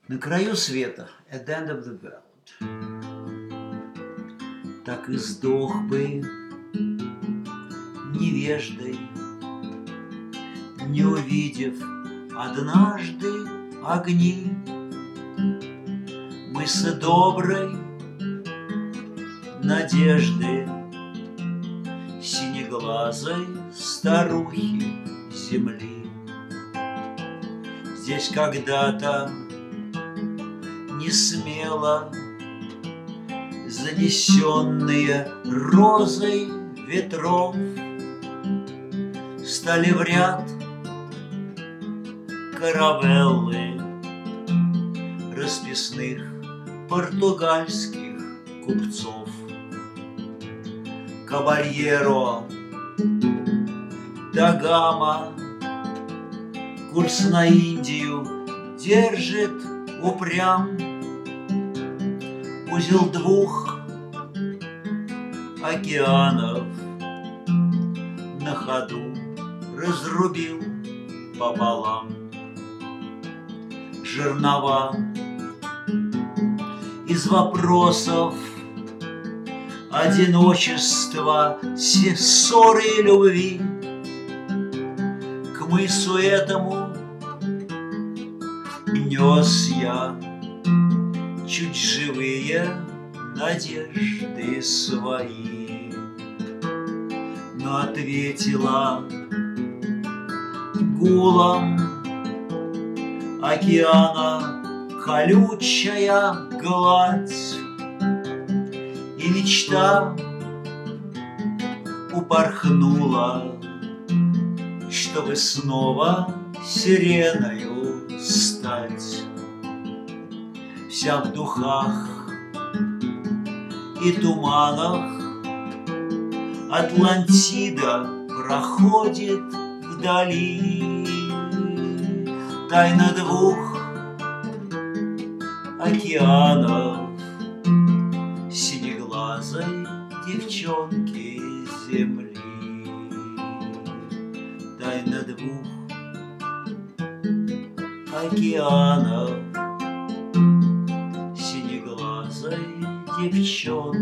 На краю света, at the end of the world, так и сдох бы невеждой, не увидев однажды огни мысли доброй надежды синеглазой старухи земли. Здесь когда-то не смело занесенные розой ветров стали в ряд каравеллы расписных португальских купцов. Кабальеро да Гама курс на Индию держит упрям. Узел двух океанов на ходу разрубил пополам. Жернова из вопросов одиночества, ссоры и любви к мысу этому нес я чуть живые надежды свои. Но ответила гулом океана колючая гладь, и мечта упорхнула, чтобы снова сиреною стать. Вся в духах и туманах Атлантида проходит вдали. Тайна двух океанов синеглазой девчонки земли. Тайна двух океанов синеглазой девчонки